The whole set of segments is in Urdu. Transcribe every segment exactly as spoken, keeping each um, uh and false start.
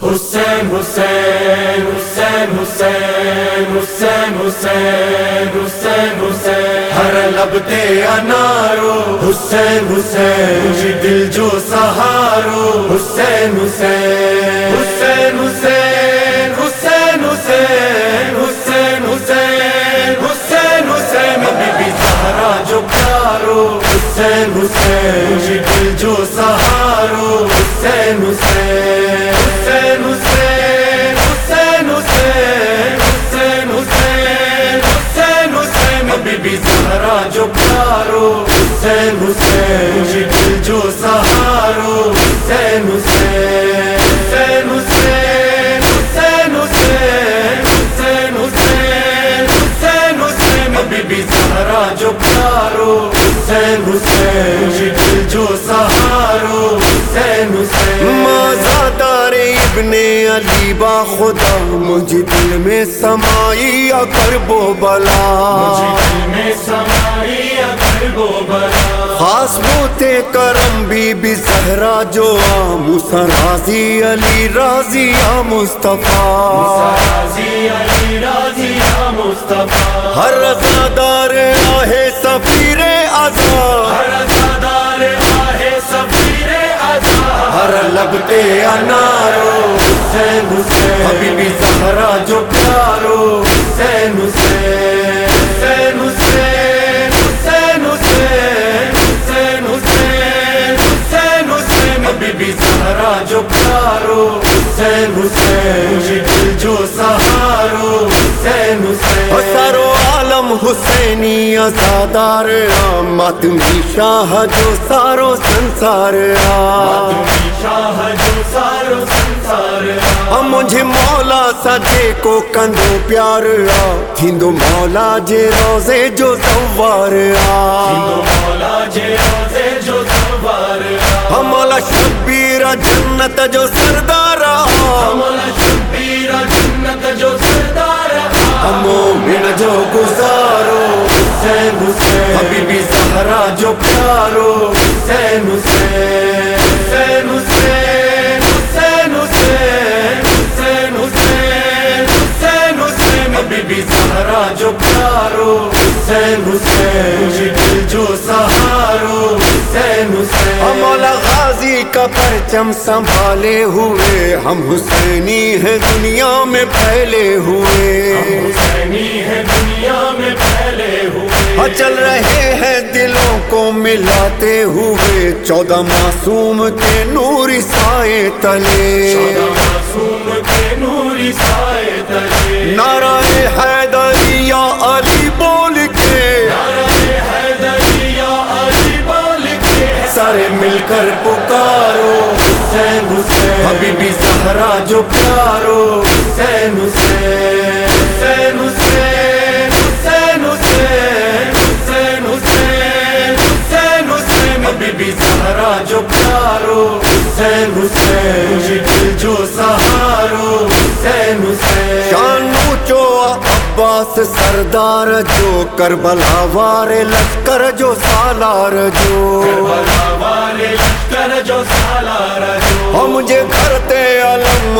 حسین حسین حسین حسین حسین حسین حسین حسین ہر لب تے انارو حسین حسین مجھے دل جو سہارو حسین حسین حسین حسین حسین حسین حسین حسین حسین حسین بی بی زہرا جو پیارو حسین حسین مجھے دل جو سہارو حسین حسین حسین حسین حسین حسین حسین حسین حسین حسین بی بی زہرا جو پیارو حسین حسین مجھے دل جو سہارو حسین حسین حسین حسین حسین حسین حسین حسین حسین حسین بی بی زہرا جو پیارو حسین حسین مجھے دل جو سہارو حسین حسین مازادار ابن علی با خدا مجھے دل میں سمائی کرب و بلا مجھے دل میں سمائی کرب و بلا خاص بوتے کرم بی بی زہرا جو آ موسیٰ راضی علی راضی یا مصطفیٰ راضی علی راضی یا مصطفیٰ ہر رضادار آہ سفیر آزاد ہر رضادار آہ سفیر آزاد ہر لب تے انارو حسین حسین حبیبی زہرا جو پیارو حسین حسین حسین حسین حسین حسین حسین حسین حسین حسین بی بی زہرا جو پیارو حسین حسین مجھے دل جو سہارو حسین حسین سارو عالم حسینی ازادار ماتمی شاہ جو سارو سنسار شاہ جو سارو سنسار مجھے مولا سجے کو کندو پیار آ تھیندو مولا جے روزے جو سوار آ مولا جے روزے جو سوار مولا شبیر جنت جو سردار آ مولا شبیر جنت جو سردار مومن جو گزارو حسین حسین حبیبی زہرا جو پیارو حسین حسین حسین حسین حسین حسین حسین حسین حسین حسین بی بی زہرا جو پیارو حسین حسین مجھے دل جو سہارو حسین حسین مولا غازی کا پرچم سنبھالے ہوئے ہم حسینی ہیں دنیا میں پھیلے ہوئے حسینی ہے دنیا میں پھیلے ہوئے چل رہے ہیں دلوں کو ملاتے ہوئے چودہ معصوم کے نور سائے تلے معصوم کے نوری سائے تلے نعرہ حیدری یا علی بول کے نعرہ حیدری یا علی بول کے سارے مل کر پکارو حسین حسین حبیبی زہرا جو پیارو حسین حسین حسین حسین حسین حسین حسین حسین حسین حسین بی بی زہرا جو پیارو حسین حسین مجھے دل جو سہارو حسین حسین شان اونچو عباس سردار جو کربلا والے لشکر جو سالار جو کربلا والے لشکر جو سالار جو اور مجھے کرتے علم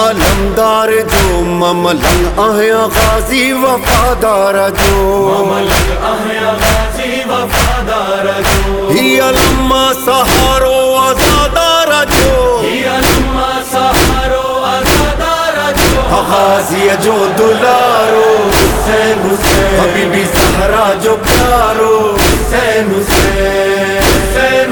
علمدار جو مملنگ آیا غازی وفادار جو مملک احیا غازی وفادار جو ہی علم سہارو آزادار جو ہی علما سہارو آزادار جو غازی جو دلارو حسین حسین حبیبی زہرا جو پیارو حسین حسین حسین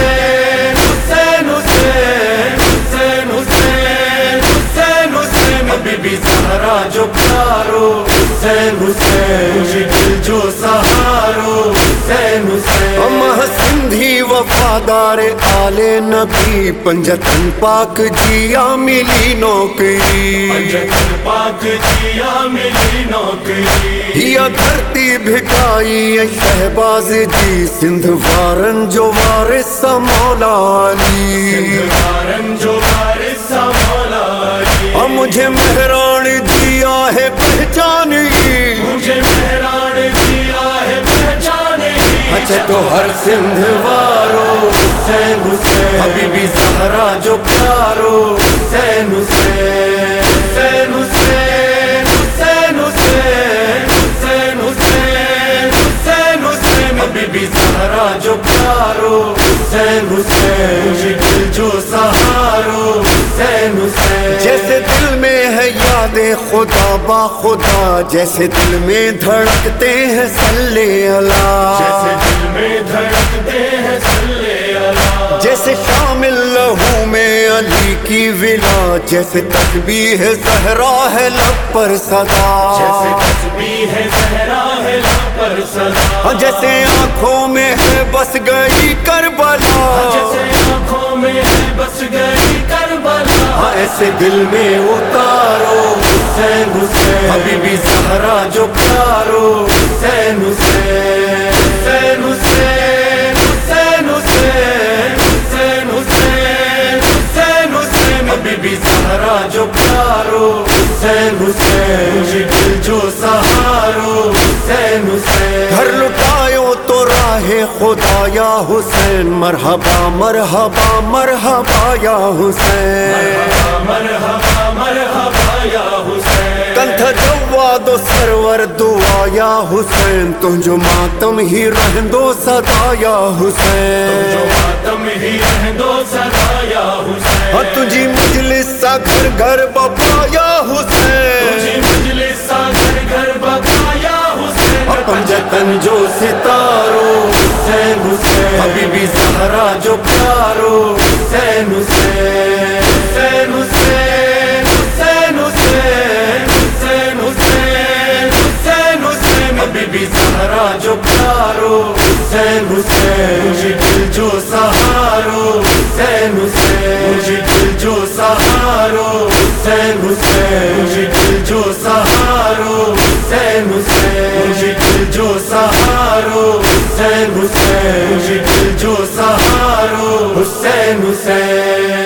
حسین حسین حسین حسین حسین حسین حسین بی بی زہرا جو پیارو حسین حسین مجھے دل جو سہارو حسین حسین ہم سندھی وفادار آل نبی پنجتن پاک جیا ملی نوکری پنجتن پاک جیا ملی نوکری یا دھرتی بھکائی شہباز جی سندھ وارن جو وارث مولا علی وارن جو وارث مولا علی اور مجھے مہران دیا ہے پہچان مجھے مہران دیا ہے پہچان اچھا تو ہر سندھ وارو حسین حسین حبیبی زہرا جو پیارو حسین حسین زہرا جو پیارو حسین حسین مجھے دل جو سہارو حسین حسین جیسے دل میں ہے یاد خدا با خدا جیسے دل میں دھڑکتے ہیں صلی اللہ جیسے دل میں دھڑکتے ہیں صلی اللہ جیسے شامل لہو میں علی کی ولا جیسے تسبیح زہرا ہے لب پر صدا جیسے تسبیح ہے زہرا ہے لب پر صدا جیسے آنکھوں میں ہے بس گئی کربلا جیسے آنکھوں میں ہے بس گئی کربلا ایسے دل میں اتارو حسین حسین حبیبی زہرا جو پیارو حسین حسین حسین حسین حسین حسین حسین حسین حسین حسین حبیبی زہرا جو پیارو حسین حسین مجھے دل جو سہارو حسین حسین گھر لٹایو تو راہ خدا یا حسین مرحبا مرحبا مرحبا یا حسین مرحبا مرحبا یا حسین کنتھ جواد و سرور دعا یا حسین تجھو ماتم ہی رہندو صدا یا حسین جو ماتم ہی رہندو صدا یا حسین تجھی مجلس سا گھر گھر بپا یا حسین تجھی مجلس سا گھر گھر بپا یا حسین پنجتن جو ستارو حسین حسین حبیبی زہرا جو پیارو حسین حسین حسین حسین حسین حسین حسین حسین حسین حسین حبیبی زہرا جو پیارو حسین حسین مجھے دل جو سہارو حسین حسین مجھے دل جو سہارو حسین حسین مجھے دل جو سہارو حسین حسین مجھے دل جو سہارو حسین حسین مجھے دل جو سہارو حسین حسین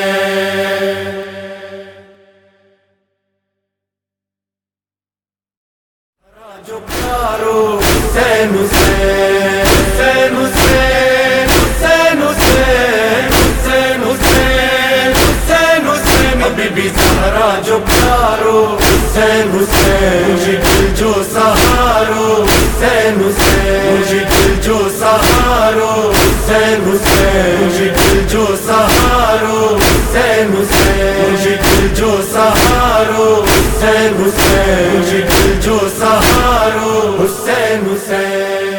جو پیارو حسین حسین حسین حسین حسین حسین حسین حسین حسین حسین حبیبی زہرا جو پیارو حسین حسین مجھے دل جو سہارو حسین حسین مجھے دل جو سہارو حسین حسین مجھے دل جو سہارو حسین حسین مجھے دل جو سہارو حسین حسین مجھے دل جو سہارو حسین حسین